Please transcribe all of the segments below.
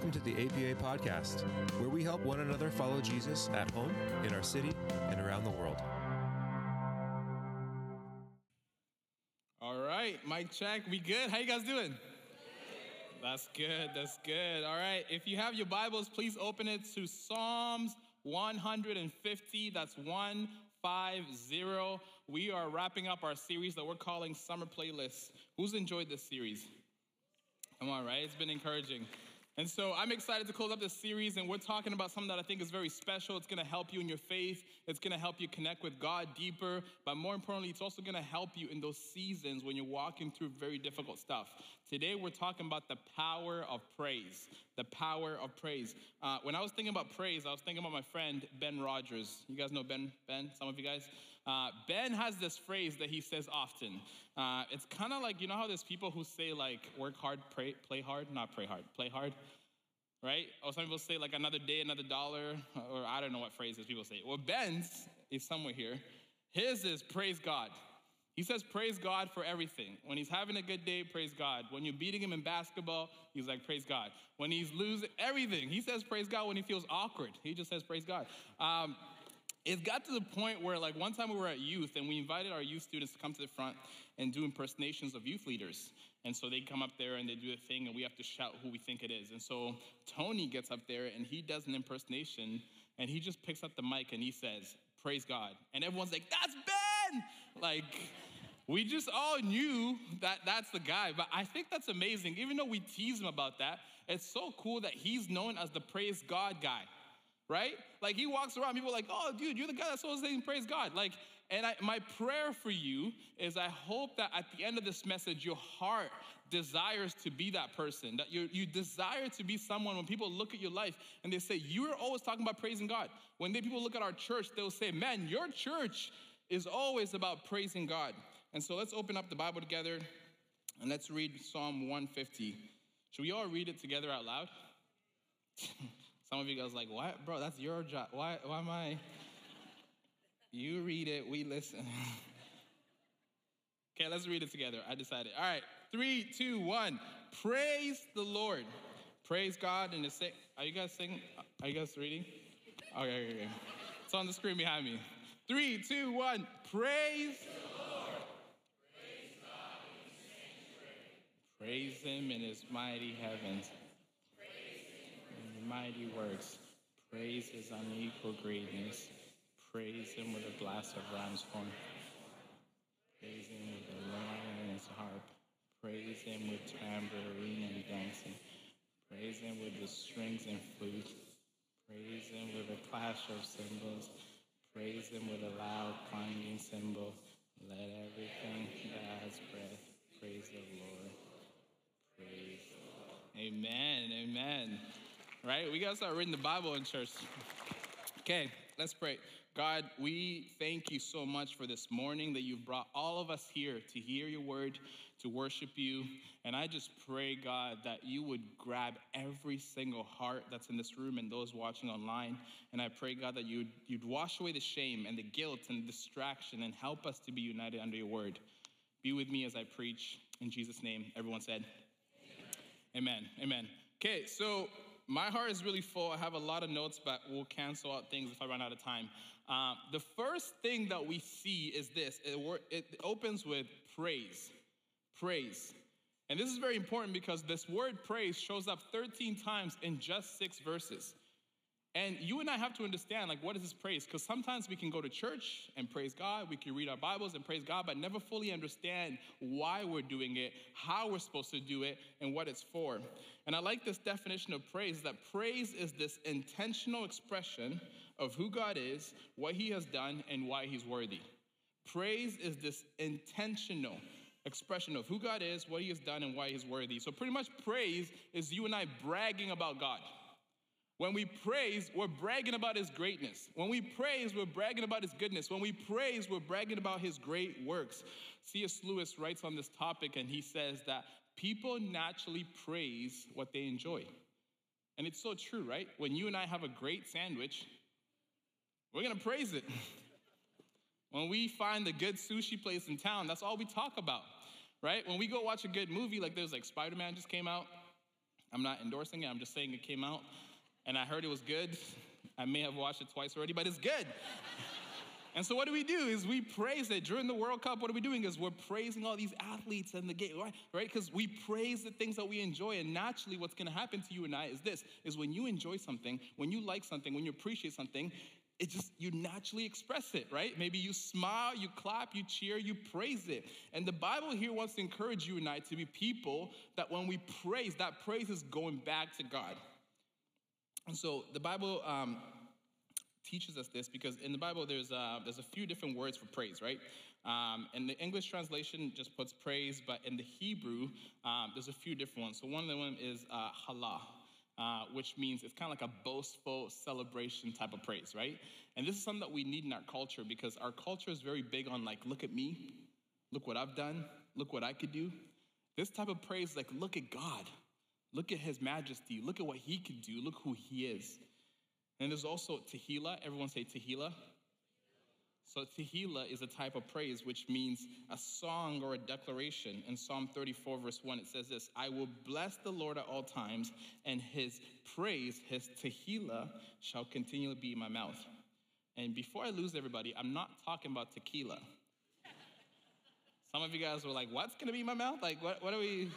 welcome to the APA podcast, where we help one another follow Jesus at home, in our city, and around the world. All right, mic check. We good? How you guys doing? That's good. That's good. All right, if you have your Bibles, please open it to Psalms 150. That's 150. We are wrapping up our series that we're calling Summer Playlists. Who's enjoyed this series? Come on, right? It's been encouraging. And so I'm excited to close up this series, and we're talking about something that I think is very special. It's going to help you in your faith. It's going to help you connect with God deeper. But more importantly, it's also going to help you in those seasons when you're walking through very difficult stuff. Today, we're talking about the power of praise. The power of praise. When I was thinking about praise, I was thinking about my friend, Ben Rogers. You guys know Ben? Some of you guys? Ben has this phrase that he says often. It's kind of like, you know how there's people who say like, work hard, play hard? Not pray hard, play hard. Right? Or some people say like another day, another dollar, or I don't know what phrases people say. Well, Ben's is somewhere here. His is praise God. He says praise God for everything. When he's having a good day, praise God. When you're beating him in basketball, he's like, praise God. When he's losing everything, he says praise God. When he feels awkward, he just says praise God. It got to the point where like one time we were at youth and we invited our youth students to come to the front and do impersonations of youth leaders. And so they come up there and they do a thing and we have to shout who we think it is. And so Tony gets up there and he does an impersonation and he just picks up the mic and he says, praise God. And everyone's like, that's Ben! Like, we just all knew that that's the guy. But I think that's amazing. Even though we tease him about that, it's so cool that he's known as the praise God guy. Right? Like he walks around, people are like, oh, dude, you're the guy that's always saying praise God. Like, and my prayer for you is I hope that at the end of this message, your heart desires to be that person, that you desire to be someone when people look at your life and they say, you're always talking about praising God. When people look at our church, they'll say, man, your church is always about praising God. And so let's open up the Bible together and let's read Psalm 150. Should we all read it together out loud? Some of you guys are like, what? Bro, that's your job. Why am I? You read it, we listen. Okay, let's read it together. I decided. All right, 3, 2, 1. Praise the Lord. Praise God in the sing. Are you guys singing? Are you guys reading? Okay. It's on the screen behind me. 3, 2, 1. Praise the Lord. Praise God in his sanctuary. Praise him in his mighty heavens. Mighty works. Praise his unequal greatness. Praise him with a blast of ram's horn. Praise him with a lyre and his harp. Praise him with tambourine and dancing. Praise him with the strings and flute. Praise him with a clash of cymbals. Praise him with a loud clanging cymbal. Let everything that has breath praise the Lord. Praise the Lord. Amen. Amen. Right? We got to start reading the Bible in church. Okay, let's pray. God, we thank you so much for this morning that you've brought all of us here to hear your word, to worship you. And I just pray, God, that you would grab every single heart that's in this room and those watching online. And I pray, God, that you'd wash away the shame and the guilt and the distraction and help us to be united under your word. Be with me as I preach. In Jesus' name, everyone said, amen. Amen. Okay, so my heart is really full. I have a lot of notes, but we'll cancel out things if I run out of time. The first thing that we see is this. It opens with praise. Praise. And this is very important because this word praise shows up 13 times in just 6 verses. And you and I have to understand, like, what is this praise? Because sometimes we can go to church and praise God. We can read our Bibles and praise God, but never fully understand why we're doing it, how we're supposed to do it, and what it's for. And I like this definition of praise, that praise is this intentional expression of who God is, what he has done, and why he's worthy. Praise is this intentional expression of who God is, what he has done, and why he's worthy. So pretty much praise is you and I bragging about God. When we praise, we're bragging about his greatness. When we praise, we're bragging about his goodness. When we praise, we're bragging about his great works. C.S. Lewis writes on this topic, and he says that people naturally praise what they enjoy. And it's so true, right? When you and I have a great sandwich, we're going to praise it. When we find the good sushi place in town, that's all we talk about, right? When we go watch a good movie, like there's like Spider-Man just came out. I'm not endorsing it. I'm just saying it came out, and I heard it was good. I may have watched it twice already, but it's good. And so what do? Is we praise it. During the World Cup, what are we doing? Is we're praising all these athletes and the game, right? Because we praise the things that we enjoy. And naturally, what's going to happen to you and I is this, is when you enjoy something, when you like something, when you appreciate something, you naturally express it, right? Maybe you smile, you clap, you cheer, you praise it. And the Bible here wants to encourage you and I to be people that when we praise, that praise is going back to God. And so the Bible teaches us this because in the Bible there's a few different words for praise, right? And the English translation just puts praise, but in the Hebrew, there's a few different ones. So one of them is halah. Which means it's kind of like a boastful celebration type of praise, right? And this is something that we need in our culture because our culture is very big on like, look at me, look what I've done, look what I could do. This type of praise is like, look at God, look at his majesty, look at what he can do, look who he is. And there's also tehillah. Everyone say tehillah. So tehillah is a type of praise, which means a song or a declaration. In Psalm 34, verse 1, it says this, I will bless the Lord at all times, and his praise, his tehillah, shall continually be in my mouth. And before I lose everybody, I'm not talking about tequila. Some of you guys were like, what's going to be in my mouth? Like, what are we?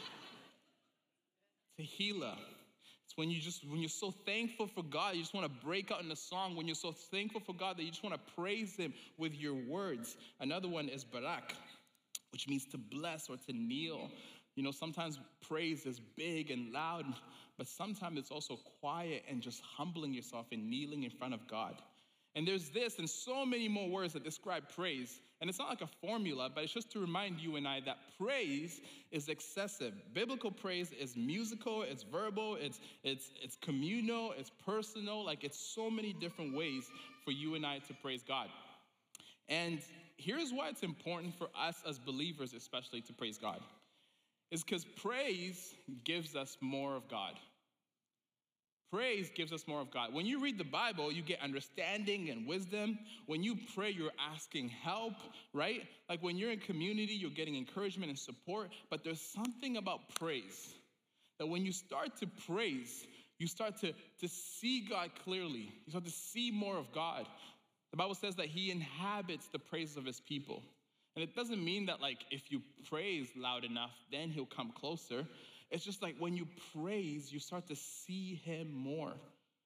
Tehillah. When you're so thankful for God, you just want to break out in a song. When you're so thankful for God that you just want to praise him with your words. Another one is barak, which means to bless or to kneel. You know, sometimes praise is big and loud, but sometimes it's also quiet and just humbling yourself and kneeling in front of God. And there's this and so many more words that describe praise. And it's not like a formula, but it's just to remind you and I that praise is excessive. Biblical praise is musical, it's verbal, it's communal, it's personal. Like it's so many different ways for you and I to praise God. And here's why it's important for us as believers especially to praise God. It's because praise gives us more of God. Praise gives us more of God. When you read the Bible, you get understanding and wisdom. When you pray, you're asking help, right? Like when you're in community, you're getting encouragement and support. But there's something about praise that when you start to praise, you start to see God clearly. You start to see more of God. The Bible says that he inhabits the praises of his people. And it doesn't mean that like if you praise loud enough, then he'll come closer. It's just like when you praise, you start to see him more.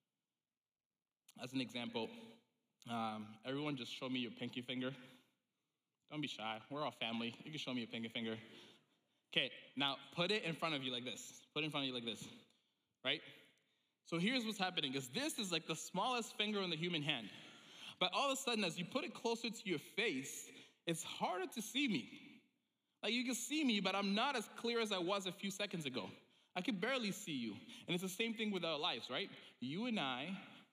As an example, everyone just show me your pinky finger. Don't be shy. We're all family. You can show me your pinky finger. Okay, now put it in front of you like this. Put it in front of you like this, right? So here's what's happening, is this is like the smallest finger in the human hand. But all of a sudden, as you put it closer to your face, it's harder to see me. Like you can see me, but I'm not as clear as I was a few seconds ago. I can barely see you. And it's the same thing with our lives, right? You and I,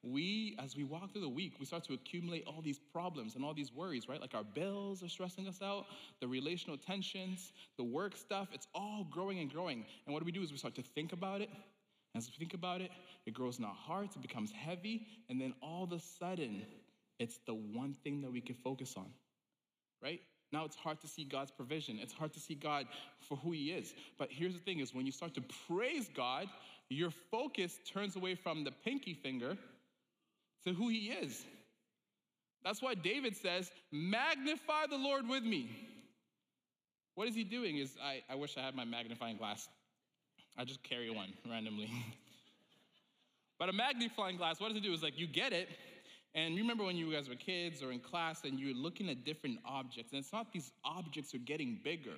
as we walk through the week, we start to accumulate all these problems and all these worries, right? Like our bills are stressing us out, the relational tensions, the work stuff, it's all growing and growing. And what do? Is we start to think about it. As we think about it, it grows in our hearts, it becomes heavy, and then all of a sudden, it's the one thing that we can focus on, right? Now it's hard to see God's provision. It's hard to see God for who he is. But here's the thing is when you start to praise God, your focus turns away from the pinky finger to who he is. That's why David says, magnify the Lord with me. What is he doing is, I wish I had my magnifying glass. I just carry one randomly. But a magnifying glass, what does it do? Is like you get it, and remember when you guys were kids or in class and you're looking at different objects, and it's not these objects are getting bigger.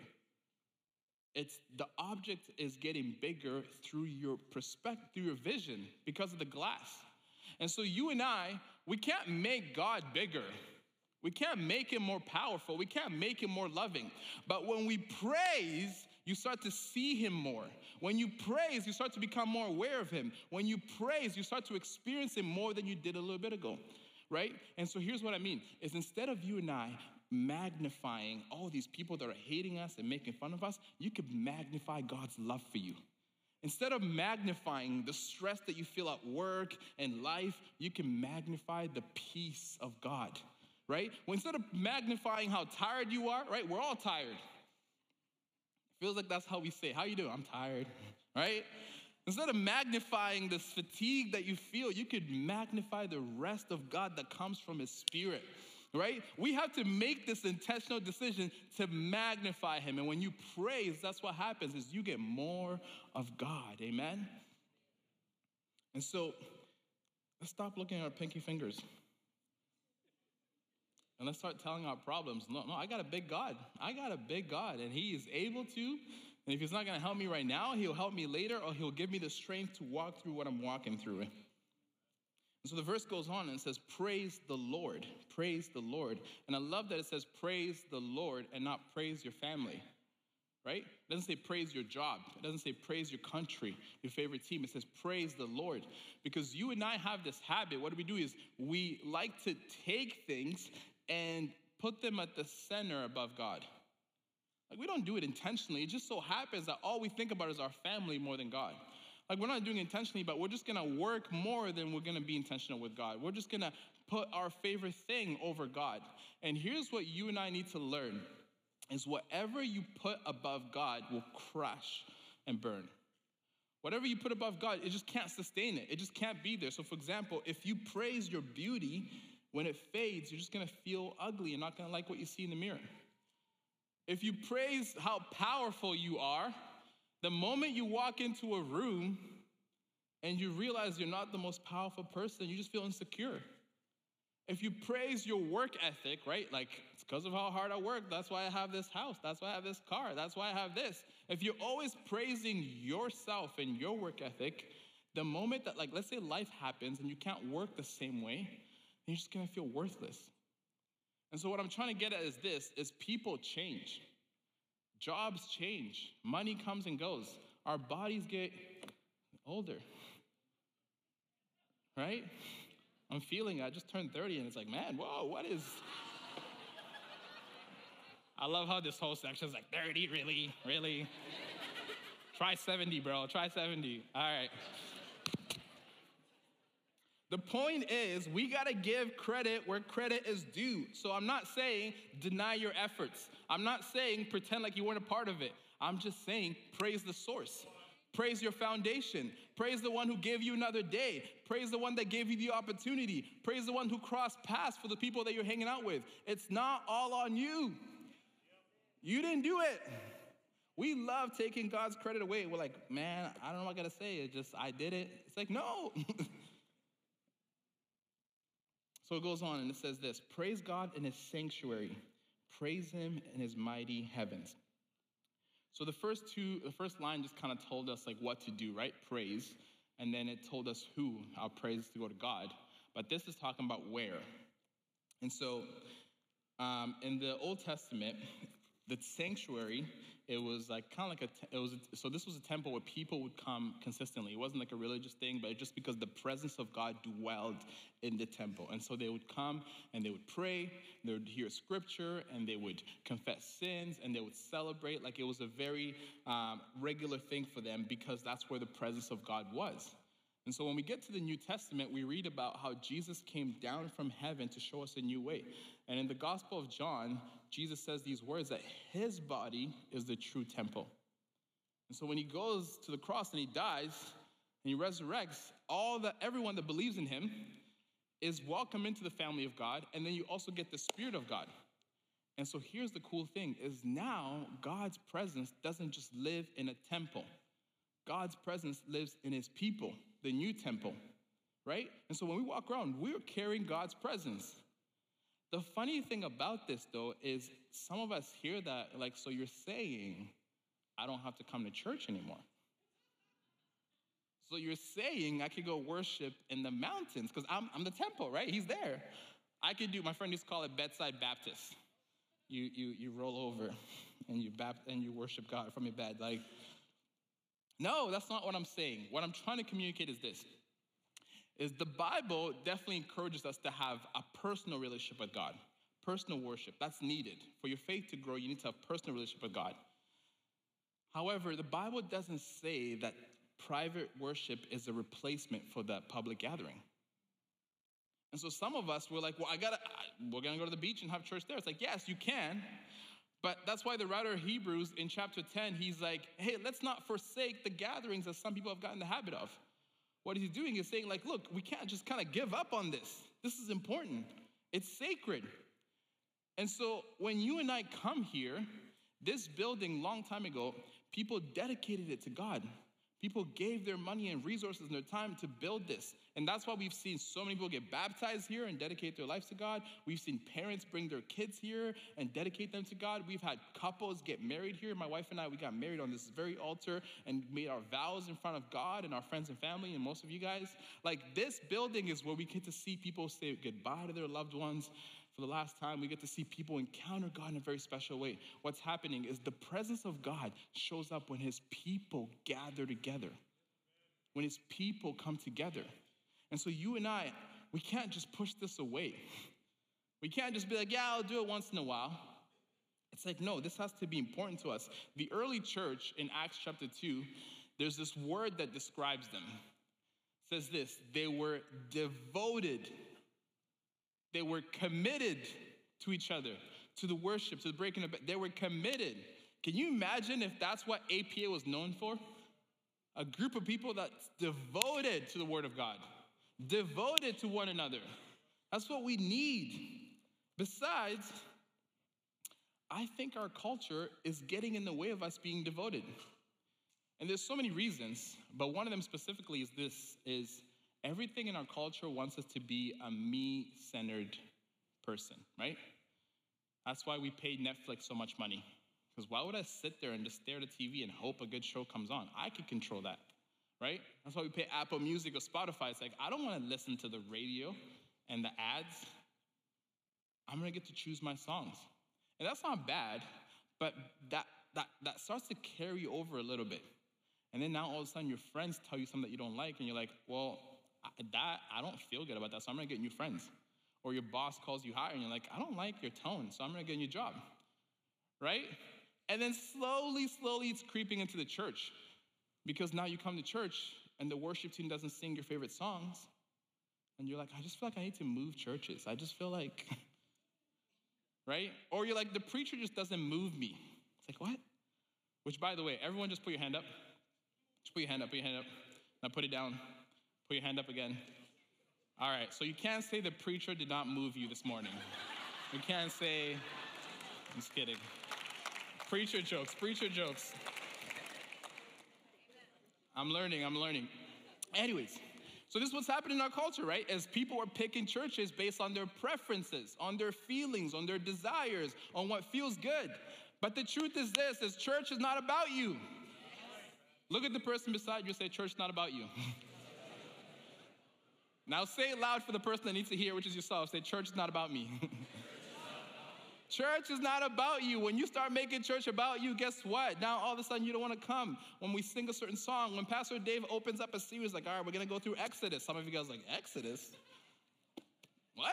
It's the object is getting bigger through your perspective, through your vision, because of the glass. And so you and I, we can't make God bigger. We can't make him more powerful. We can't make him more loving. But when we praise, you start to see him more. When you praise, you start to become more aware of him. When you praise, you start to experience him more than you did a little bit ago. Right? And so here's what I mean, is instead of you and I magnifying all these people that are hating us and making fun of us, you could magnify God's love for you. Instead of magnifying the stress that you feel at work and life, you can magnify the peace of God, right? Well, instead of magnifying how tired you are, right? We're all tired. Feels like that's how we say, how you doing? I'm tired, right? Instead of magnifying this fatigue that you feel, you could magnify the rest of God that comes from his Spirit, right? We have to make this intentional decision to magnify him. And when you praise, that's what happens, is you get more of God, amen? And so, let's stop looking at our pinky fingers. And let's start telling our problems. No, I got a big God. I got a big God, and he is able to. And if he's not going to help me right now, he'll help me later, or he'll give me the strength to walk through what I'm walking through. And so the verse goes on and says, praise the Lord. Praise the Lord. And I love that it says praise the Lord and not praise your family, right? It doesn't say praise your job. It doesn't say praise your country, your favorite team. It says praise the Lord. Because you and I have this habit. What do is we like to take things and put them at the center above God. Like, we don't do it intentionally. It just so happens that all we think about is our family more than God. Like, we're not doing it intentionally, but we're just going to work more than we're going to be intentional with God. We're just going to put our favorite thing over God. And here's what you and I need to learn, is whatever you put above God will crash and burn. Whatever you put above God, it just can't sustain it. It just can't be there. So, for example, if you praise your beauty, when it fades, you're just going to feel ugly. You're not going to like what you see in the mirror. If you praise how powerful you are, the moment you walk into a room and you realize you're not the most powerful person, you just feel insecure. If you praise your work ethic, right? Like, it's because of how hard I work. That's why I have this house. That's why I have this car. That's why I have this. If you're always praising yourself and your work ethic, the moment that, like, let's say life happens and you can't work the same way, you're just going to feel worthless. And so what I'm trying to get at is this, is people change. Jobs change. Money comes and goes. Our bodies get older, right? I'm feeling, I just turned 30 and it's like, man, whoa, what is... I love how this whole section is like, 30, really, really? Try 70, bro, try 70. All right. The point is, we gotta give credit where credit is due. So I'm not saying deny your efforts. I'm not saying pretend like you weren't a part of it. I'm just saying praise the source. Praise your foundation. Praise the one who gave you another day. Praise the one that gave you the opportunity. Praise the one who crossed paths for the people that you're hanging out with. It's not all on you. You didn't do it. We love taking God's credit away. We're like, man, I don't know what I gotta say. It's just, I did it. It's like, no. So it goes on and it says this, praise God in his sanctuary. Praise him in his mighty heavens. So the first line just kind of told us like what to do, right? Praise. And then it told us who, our praise to go to God. But this is talking about where. And so in the Old Testament, the sanctuary, it was like kind of like so this was a temple where people would come consistently. It wasn't like a religious thing, but just because the presence of God dwelled in the temple. And so they would come and they would pray, they would hear scripture, and they would confess sins, and they would celebrate. Like, it was a very regular thing for them because that's where the presence of God was. And so when we get to the New Testament, we read about how Jesus came down from heaven to show us a new way. And in the Gospel of John, Jesus says these words, that his body is the true temple. And so when he goes to the cross and he dies and he resurrects, everyone that believes in him is welcome into the family of God. And then you also get the Spirit of God. And so here's the cool thing, is now God's presence doesn't just live in a temple. God's presence lives in his people, the new temple, right? And so when we walk around, we're carrying God's presence. The funny thing about this, though, is some of us hear that, like, so you're saying, I don't have to come to church anymore. So you're saying I could go worship in the mountains, because I'm the temple, right? He's there. I could do, my friend used to call it bedside Baptist. You roll over and you worship God from your bed. Like, no, that's not what I'm saying. What I'm trying to communicate is this, is the Bible definitely encourages us to have a personal relationship with God, personal worship. That's needed. For your faith to grow, you need to have personal relationship with God. However, the Bible doesn't say that private worship is a replacement for that public gathering. And so some of us, we're like, well, we're going to go to the beach and have church there. It's like, yes, you can, But that's why the writer of Hebrews in chapter 10, he's like, hey, let's not forsake the gatherings as some people have gotten the habit of. What he's doing is saying, like, look, we can't just kind of give up on this. This is important. It's sacred. And so when you and I come here, this building long time ago, people dedicated it to God. People gave their money and resources and their time to build this. And that's why we've seen so many people get baptized here and dedicate their lives to God. We've seen parents bring their kids here and dedicate them to God. We've had couples get married here. My wife and I, we got married on this very altar and made our vows in front of God and our friends and family and most of you guys. Like, this building is where we get to see people say goodbye to their loved ones. For the last time, we get to see people encounter God in a very special way. What's happening is the presence of God shows up when his people gather together, when his people come together. And so you and I, we can't just push this away. We can't just be like, yeah, I'll do it once in a while. It's like, no, this has to be important to us. The early church in Acts chapter 2, there's this word that describes them. It says this: they were devoted. They were committed to each other, to the worship, to the breaking of bread. They were committed. Can you imagine if that's what APA was known for? A group of people that's devoted to the word of God, devoted to one another. That's what we need. Besides, I think our culture is getting in the way of us being devoted. And there's so many reasons, but one of them specifically is this, is everything in our culture wants us to be a me-centered person, right? That's why we pay Netflix so much money. Because why would I sit there and just stare at a TV and hope a good show comes on? I could control that, right? That's why we pay Apple Music or Spotify. It's like, I don't want to listen to the radio and the ads. I'm going to get to choose my songs. And that's not bad, but that starts to carry over a little bit. And then now all of a sudden your friends tell you something that you don't like, and you're like, well, I don't feel good about that, so I'm gonna get new friends. Or your boss calls you higher and you're like, I don't like your tone, so I'm gonna get a new job, right? And then slowly it's creeping into the church, because now you come to church and the worship team doesn't sing your favorite songs, and you're like, I just feel like I need to move churches. I just feel like, right? Or you're like, the preacher just doesn't move me. It's like, what? Which, by the way, everyone just put your hand up. Just put your hand up, Now put it down. Put your hand up again. All right, so you can't say the preacher did not move you this morning. You can't say, I'm just kidding. Preacher jokes. I'm learning. Anyways, so this is what's happening in our culture, right? As people are picking churches based on their preferences, on their feelings, on their desires, on what feels good. But the truth is this, is church is not about you. Look at the person beside you and say, church is not about you. Now say it loud for the person that needs to hear, which is yourself. Say, church is not about me. Church is not about you. When you start making church about you, guess what? Now all of a sudden you don't want to come. When we sing a certain song, when Pastor Dave opens up a series like, all right, we're going to go through Exodus. Some of you guys are like, Exodus? What?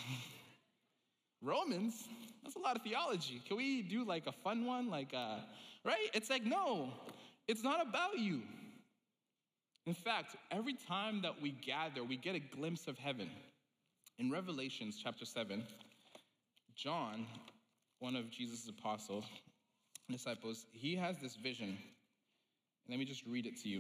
Romans? That's a lot of theology. Can we do like a fun one? Right? It's like, no, it's not about you. In fact, every time that we gather, we get a glimpse of heaven. In Revelations chapter 7, John, one of Jesus' apostles, disciples, he has this vision. Let me just read it to you.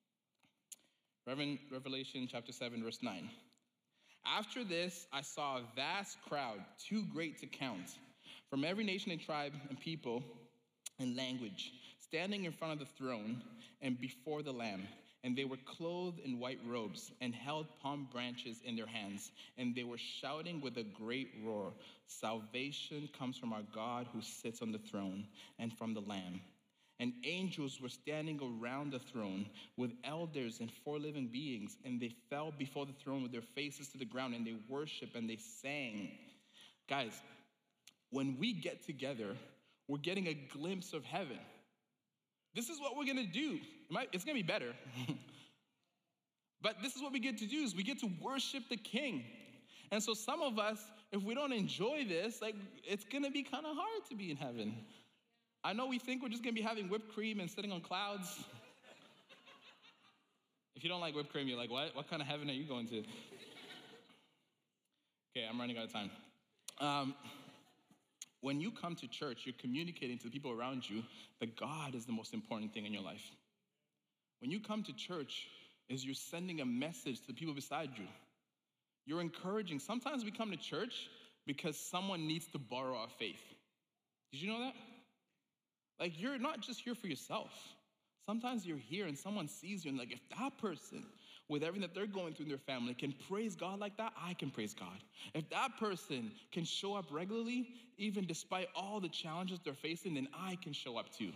Revelation chapter 7, verse 9. After this, I saw a vast crowd, too great to count, from every nation and tribe and people and language, standing in front of the throne and before the Lamb. And they were clothed in white robes and held palm branches in their hands. And they were shouting with a great roar, salvation comes from our God who sits on the throne and from the Lamb. And angels were standing around the throne with elders and 4 living beings. And they fell before the throne with their faces to the ground. And they worshiped and they sang. Guys, when we get together, we're getting a glimpse of heaven. This is what we're gonna do. It's gonna be better. But this is what we get to do, is we get to worship the King. And so some of us, if we don't enjoy this, it's gonna be kind of hard to be in heaven. I know we think we're just gonna be having whipped cream and sitting on clouds. If you don't like whipped cream, you're like, what? What kind of heaven are you going to? Okay, I'm running out of time. when you come to church, you're communicating to the people around you that God is the most important thing in your life. When you come to church, you're sending a message to the people beside you. You're encouraging. Sometimes we come to church because someone needs to borrow our faith. Did you know that? Like, you're not just here for yourself. Sometimes you're here and someone sees you and like, if that person, with everything that they're going through in their family, can praise God like that, I can praise God. If that person can show up regularly, even despite all the challenges they're facing, then I can show up too.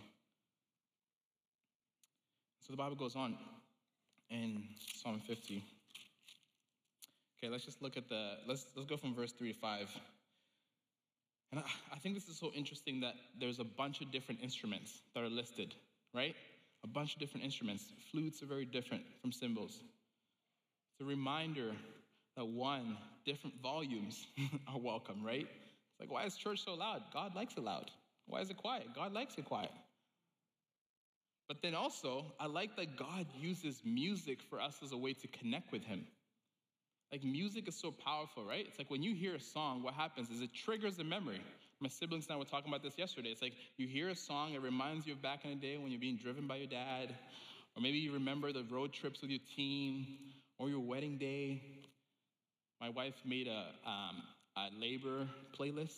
So the Bible goes on in Psalm 50. Okay, let's just look at let's go from verse 3 to 5. And I think this is so interesting that there's a bunch of different instruments that are listed, right? A bunch of different instruments. Flutes are very different from cymbals. It's a reminder that different volumes are welcome, right? It's like, why is church so loud? God likes it loud. Why is it quiet? God likes it quiet. But then also, I like that God uses music for us as a way to connect with him. Like, music is so powerful, right? It's like when you hear a song, what happens is it triggers a memory. My siblings and I were talking about this yesterday. It's like you hear a song, it reminds you of back in the day when you're being driven by your dad, or maybe you remember the road trips with your team, or your wedding day. My wife made a labor playlist.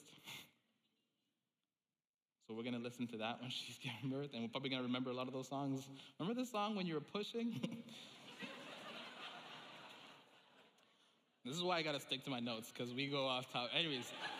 So we're going to listen to that when she's giving birth, and we're probably going to remember a lot of those songs. Remember the song when you were pushing? This is why I got to stick to my notes, because we go off topic. Anyways,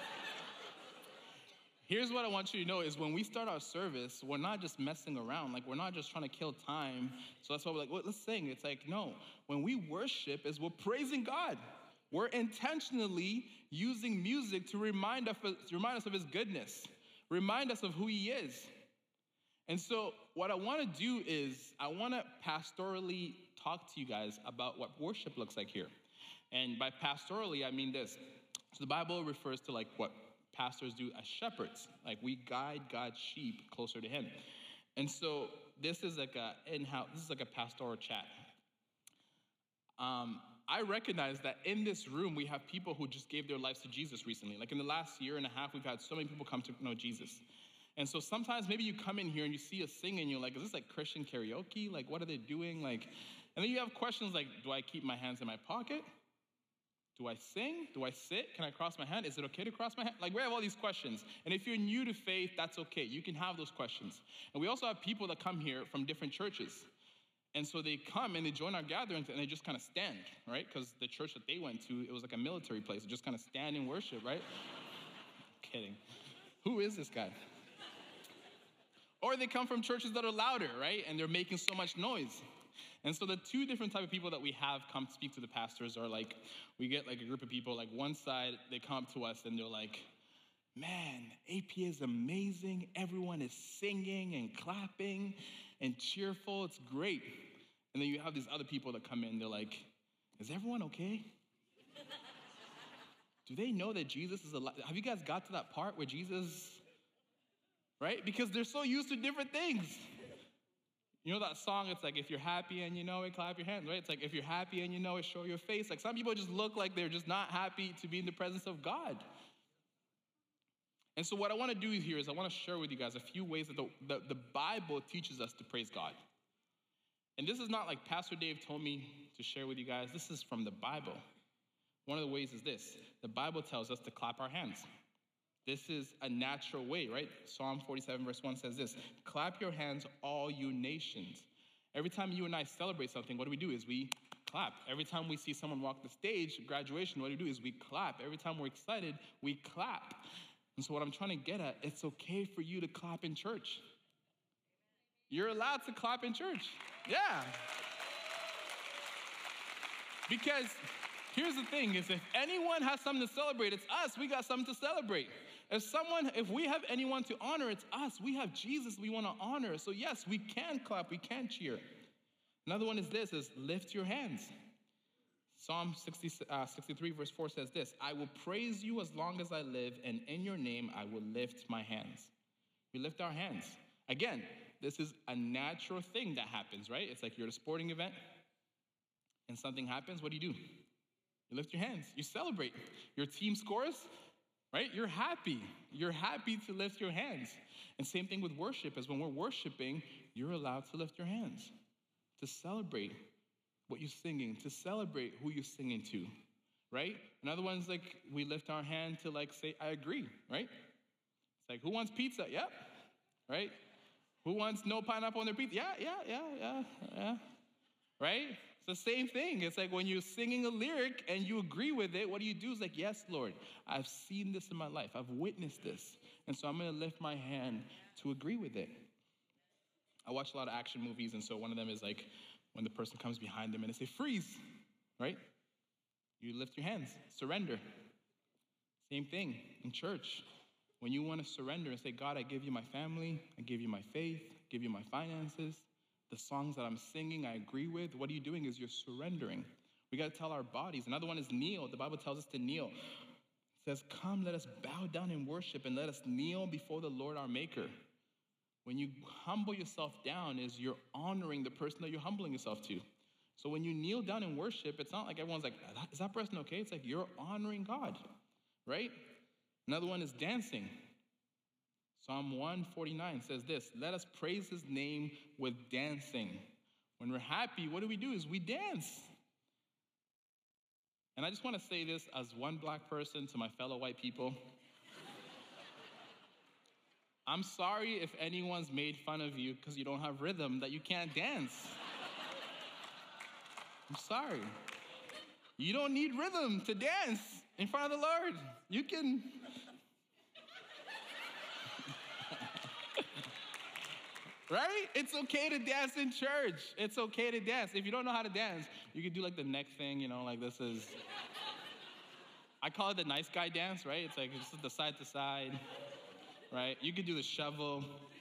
here's what I want you to know is when we start our service, we're not just messing around. Like, we're not just trying to kill time. So that's why we're like, well, let's sing. It's like, no. When we worship, we're praising God. We're intentionally using music to remind us of his goodness, remind us of who he is. And so what I want to do is I want to pastorally talk to you guys about what worship looks like here. And by pastorally, I mean this. So the Bible refers to like what pastors do as shepherds. Like, we guide God's sheep closer to him. And so this is like a pastoral chat. I recognize that in this room, we have people who just gave their lives to Jesus recently. Like, in the last year and a half, we've had so many people come to know Jesus. And so sometimes maybe you come in here and you see us sing and you're like, is this like Christian karaoke? Like, what are they doing? Like, and then you have questions like, do I keep my hands in my pocket? Do I sing? Do I sit? Can I cross my hand? Is it okay to cross my hand? Like, we have all these questions. And if you're new to faith, that's okay. You can have those questions. And we also have people that come here from different churches. And so they come and they join our gatherings and they just kind of stand, right? Because the church that they went to, it was like a military place. They just kind of stand and worship, right? Kidding. Who is this guy? Or they come from churches that are louder, right? And they're making so much noise. And so the two different type of people that we have come speak to the pastors are like, we get like a group of people, like one side, they come up to us and they're like, man, AP is amazing. Everyone is singing and clapping and cheerful. It's great. And then you have these other people that come in, they're like, is everyone okay? Do they know that Jesus is alive? Have you guys got to that part where Jesus, right? Because they're so used to different things. You know that song, it's like, if you're happy and you know it, clap your hands, right? It's like, if you're happy and you know it, show your face. Like, some people just look like they're just not happy to be in the presence of God. And so what I want to do here is I want to share with you guys a few ways that the Bible teaches us to praise God. And this is not like Pastor Dave told me to share with you guys. This is from the Bible. One of the ways is this. The Bible tells us to clap our hands. This is a natural way, right? Psalm 47 verse 1 says this, clap your hands, all you nations. Every time you and I celebrate something, what do? Is we clap. Every time we see someone walk the stage, graduation, what do? Is we clap. Every time we're excited, we clap. And so what I'm trying to get at, it's okay for you to clap in church. You're allowed to clap in church. Yeah. Because here's the thing, is if anyone has something to celebrate, it's us. We got something to celebrate. If we have anyone to honor, it's us. We have Jesus we want to honor. So yes, we can clap, we can cheer. Another one is this, is lift your hands. Psalm 63 verse 4 says this, I will praise you as long as I live, and in your name I will lift my hands. We lift our hands. Again, this is a natural thing that happens, right? It's like you're at a sporting event and something happens, what do? You lift your hands, you celebrate. Your team scores, right? You're happy. You're happy to lift your hands. And same thing with worship, is when we're worshiping, you're allowed to lift your hands, to celebrate what you're singing, to celebrate who you're singing to, right? Another one's like, we lift our hand to like say, I agree, right? It's like, who wants pizza? Yep, right? Who wants no pineapple on their pizza? Yeah. Right? It's the same thing. It's like when you're singing a lyric and you agree with it, what do you do? It's like, yes, Lord, I've seen this in my life. I've witnessed this. And so I'm going to lift my hand to agree with it. I watch a lot of action movies, and so one of them is like when the person comes behind them and they say, freeze, right? You lift your hands, surrender. Same thing in church. When you want to surrender and say, God, I give you my family, I give you my faith, I give you my finances, the songs that I'm singing, I agree with. What are you doing is you're surrendering. We got to tell our bodies. Another one is kneel. The Bible tells us to kneel. It says, come, let us bow down in worship and let us kneel before the Lord our Maker. When you humble yourself down, is you're honoring the person that you're humbling yourself to. So when you kneel down in worship, it's not like everyone's like, is that person okay? It's like you're honoring God, right? Another one is dancing. Psalm 149 says this, let us praise his name with dancing. When we're happy, what do? Is we dance. And I just want to say this as one black person to my fellow white people. I'm sorry if anyone's made fun of you because you don't have rhythm, that you can't dance. I'm sorry. You don't need rhythm to dance in front of the Lord. You can... Right? It's okay to dance in church. It's okay to dance. If you don't know how to dance, you can do like the neck thing, you know, like this is... I call it the nice guy dance, right? It's like just the side to side, right? You could do the shovel.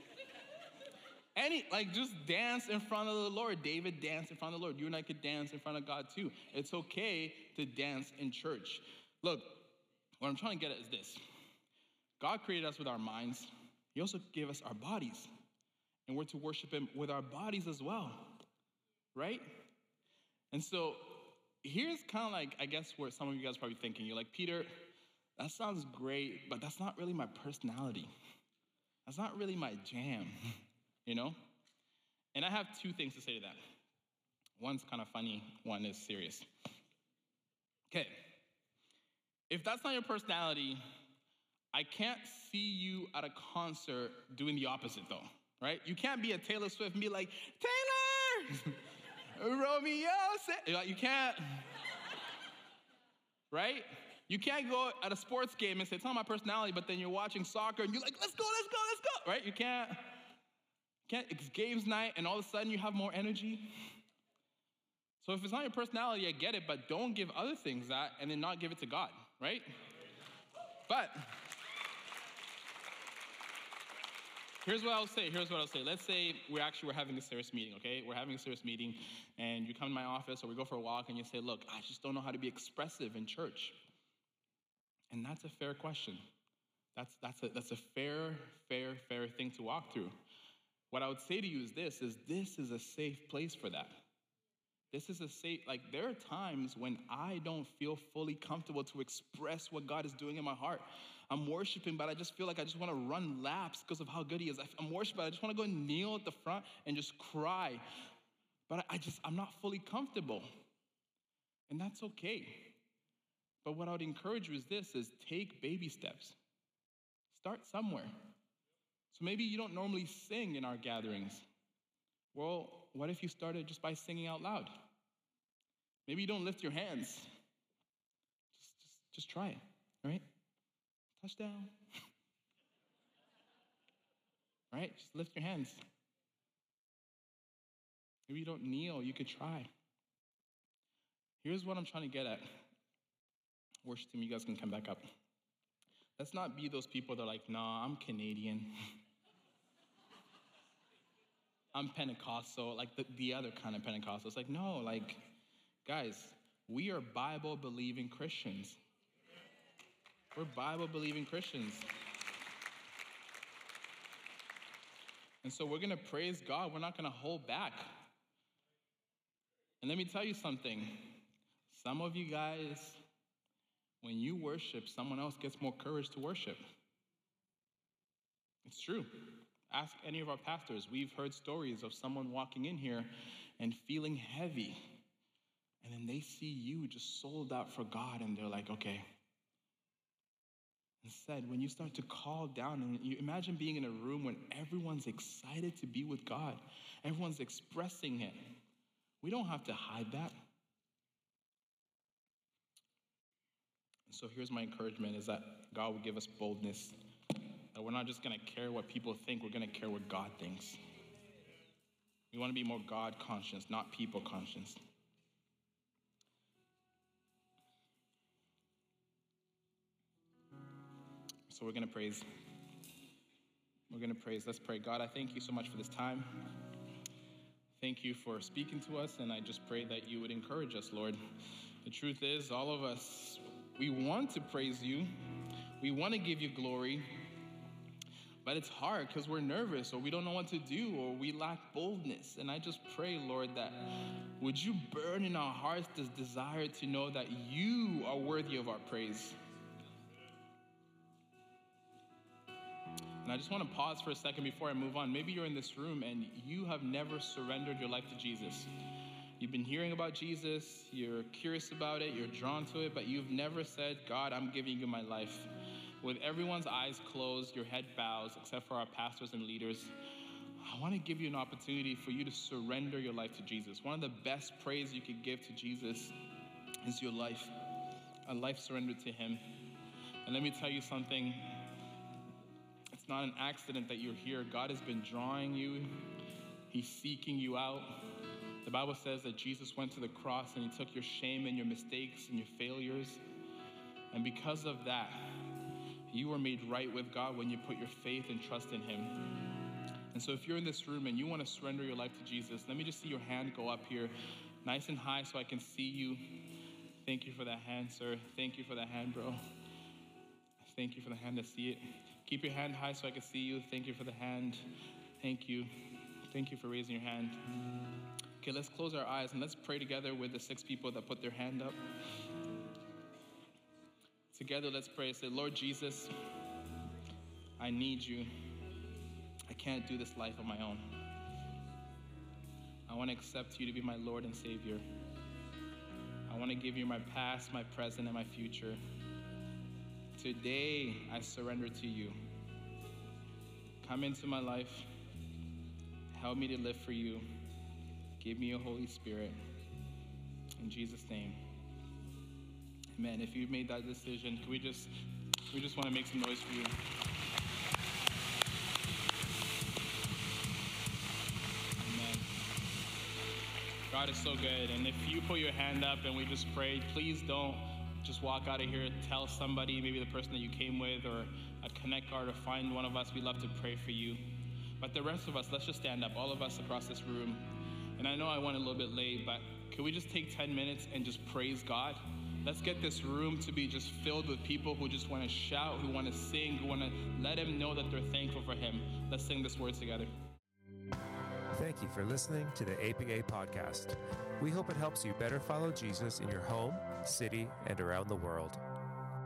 Just dance in front of the Lord. David danced in front of the Lord. You and I could dance in front of God too. It's okay to dance in church. Look, what I'm trying to get at is this. God created us with our minds. He also gave us our bodies. And we're to worship him with our bodies as well, right? And so here's kind of like, I guess, where some of you guys are probably thinking. You're like, Peter, that sounds great, but that's not really my personality. That's not really my jam, you know? And I have two things to say to that. One's kind of funny, one is serious. Okay, if that's not your personality, I can't see you at a concert doing the opposite though. Right? You can't be a Taylor Swift and be like, Taylor, Romeo, you can't, right? You can't go at a sports game and say, it's not my personality, but then you're watching soccer and you're like, let's go, right? You can't, it's games night and all of a sudden you have more energy. So if it's not your personality, I get it, but don't give other things that and then not give it to God, right? But here's what I'll say. Let's say we're having a serious meeting, okay? We're having a serious meeting, and you come to my office, or we go for a walk, and you say, look, I just don't know how to be expressive in church. And that's a fair question. That's a fair thing to walk through. What I would say to you is this is a safe place for that. This is a safe, there are times when I don't feel fully comfortable to express what God is doing in my heart. I'm worshiping, but I just feel like I just want to run laps because of how good he is. I'm worshiping, but I just want to go kneel at the front and just cry. But I'm not fully comfortable. And that's okay. But what I would encourage you is take baby steps. Start somewhere. So maybe you don't normally sing in our gatherings. Well, what if you started just by singing out loud? Maybe you don't lift your hands. Just try it, right? Touchdown. Right? Just lift your hands. Maybe you don't kneel, you could try. Here's what I'm trying to get at. Worship team, you guys can come back up. Let's not be those people that are like, nah, I'm Canadian. I'm Pentecostal, like the other kind of Pentecostal. It's like, no, guys, we are Bible-believing Christians. We're Bible-believing Christians. And so we're going to praise God. We're not going to hold back. And let me tell you something. Some of you guys, when you worship, someone else gets more courage to worship. It's true. Ask any of our pastors. We've heard stories of someone walking in here and feeling heavy. And then they see you just sold out for God, and they're like, okay. Instead, when you start to call down, and you imagine being in a room when everyone's excited to be with God, everyone's expressing it. We don't have to hide that. So here's my encouragement, is that God will give us boldness. That we're not just going to care what people think, we're going to care what God thinks. We want to be more God conscious, not people conscious. So we're going to praise. We're going to praise. Let's pray. God, I thank you so much for this time. Thank you for speaking to us, and I just pray that you would encourage us, Lord. The truth is, all of us, we want to praise you. We want to give you glory, but it's hard because we're nervous, or we don't know what to do, or we lack boldness. And I just pray, Lord, that would you burn in our hearts this desire to know that you are worthy of our praise. And I just want to pause for a second before I move on. Maybe you're in this room and you have never surrendered your life to Jesus. You've been hearing about Jesus, you're curious about it, you're drawn to it, but you've never said, God, I'm giving you my life. With everyone's eyes closed, your head bows, except for our pastors and leaders, I want to give you an opportunity for you to surrender your life to Jesus. One of the best praise you could give to Jesus is your life, a life surrendered to him. And let me tell you something. It's not an accident that you're here. God has been drawing you. He's seeking you out. The Bible says that Jesus went to the cross and he took your shame and your mistakes and your failures. And because of that, you were made right with God when you put your faith and trust in him. And so if you're in this room and you want to surrender your life to Jesus, let me just see your hand go up here nice and high so I can see you. Thank you for that hand, sir. Thank you for that hand, bro. Thank you for the hand to see it. Keep your hand high so I can see you. Thank you for the hand. Thank you. Thank you for raising your hand. Okay, let's close our eyes and let's pray together with the 6 people that put their hand up. Together, let's pray. Say, Lord Jesus, I need you. I can't do this life on my own. I want to accept you to be my Lord and Savior. I want to give you my past, my present, and my future. Today, I surrender to you. Come into my life. Help me to live for you. Give me your Holy Spirit. In Jesus' name. Amen. If you've made that decision, we just want to make some noise for you. Amen. God is so good. And if you put your hand up and we just prayed, please don't just walk out of here, tell somebody, maybe the person that you came with or a Connect card, or find one of us. We'd love to pray for you. But the rest of us, let's just stand up, all of us across this room. And I know I went a little bit late, but can we just take 10 minutes and just praise God? Let's get this room to be just filled with people who just want to shout, who want to sing, who want to let him know that they're thankful for him. Let's sing this word together. Thank you for listening to the APA podcast. We hope it helps you better follow Jesus in your home, city, and around the world.